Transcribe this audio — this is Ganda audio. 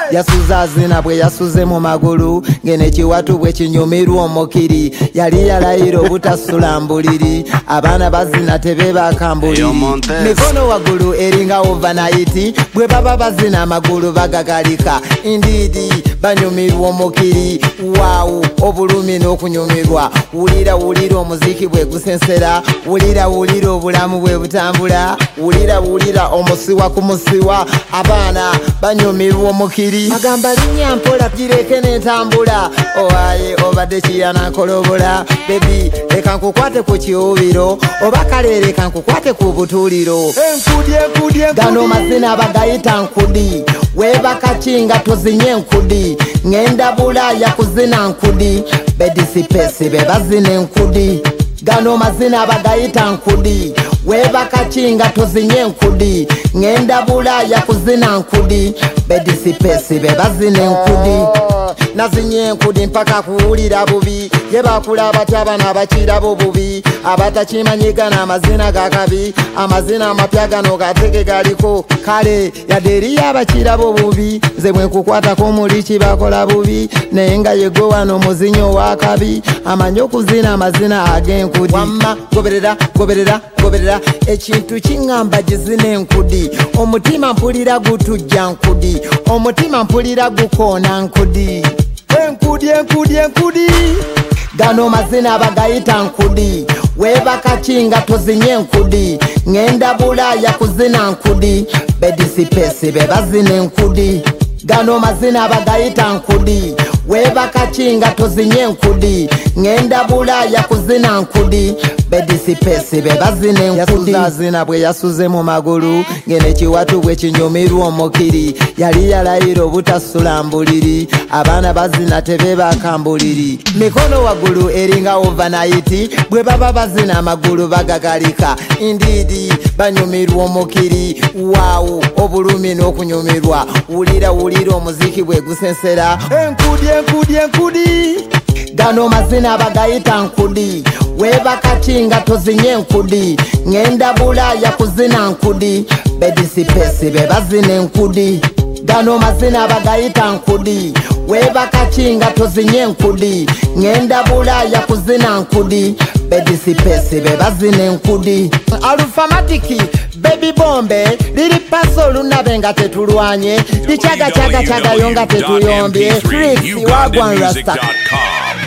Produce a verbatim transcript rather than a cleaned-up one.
yasuza zina bwe yasuze mu magulu ngene kiwatu bwe kinyumirwa omukiri yali yalayira obutasula mbuliri abaana bazina tebebakambuliri mikono waggulu eringa overnight bwe baba bazina amagulu bagagalika indidi banyumirwa omukiri waawu obulumi n'okunyumirwa wulira wulira omuziki bwe gusensera wulira wulira obulamu bwe butambula wulira wulira omusiwa ku musiwa abaana banyumirwa omukiri agamba linnya mpola gireke n'entambula owaye obadde kiyana nkolobola bebi leka nkukwate ku kiwubiro oba kale leka nkukwate ku butuuliro gano mazina abagayita nkudi webakakinga tozinye nkudi ngenda bulaya kuzina nkudi bedisipesi bebazina enkudi gano mazina abagayita nkudi webakakinga tozinye nkudi ngenda bulaya kuzina nkudi bedisipesi bebazina enkudi nazinye enkudi mpaka kuwulira bubi yebakula abatya abana abakirabo bubi abatakimanyigana amazina gakabi amazina amapya gano gatege galiko kale yadde eriyo abakirabo bubi nze bwenkukwatako muli kibakola bubi naye nga yego wano muzinyo wakabi amanye okuzina amazina ag'enkudi wamma goberera goberera goberera ekintu kiŋŋamba gizina enkudi omutima mpulira gutujja nkudi omutima mpulira gukoona nkudi enkudi enkudi enkudi gano mazina abagayita nkudi webakakinga tozinye enkudi ngenda bulaya kuzina nkudi bedisipesi bebazina enkudi gano mazina abagayita nkudi webakakinga tozinye enkudi ngenda bulaya kuzina nkudi bedisipesi bebazina enkudi yasuzazina bwe yasuze mu magulu ngene kiwatu bwe kinyumirwa omukiri yali yalayira obutasula mbuliri abaana bazina tebebakambuliri mikono waggulu eringa overnight bwe baba bazina amagulu bagagalika indidi banyumirwa omukiri waawu obulumi n'okunyumirwa wulira wulira omuziki bwe gusensera enkudi enkudi enkudi gano mazina abagayita nkudi webakakinga tozinye enkudi ngenda bulaya kuzina nkudi bedisipesi bebazina enkudi gano mazina abagayita nkudi webakakinga tozinye enkudi ngenda bulaya kuzina nkudi bedisipesi bebazina enkudi alufamatiki baby bombe liri paso lunabe nga tetulwanye lichaga chaga chaga yonga tetuyombye Trixie wagwan rasta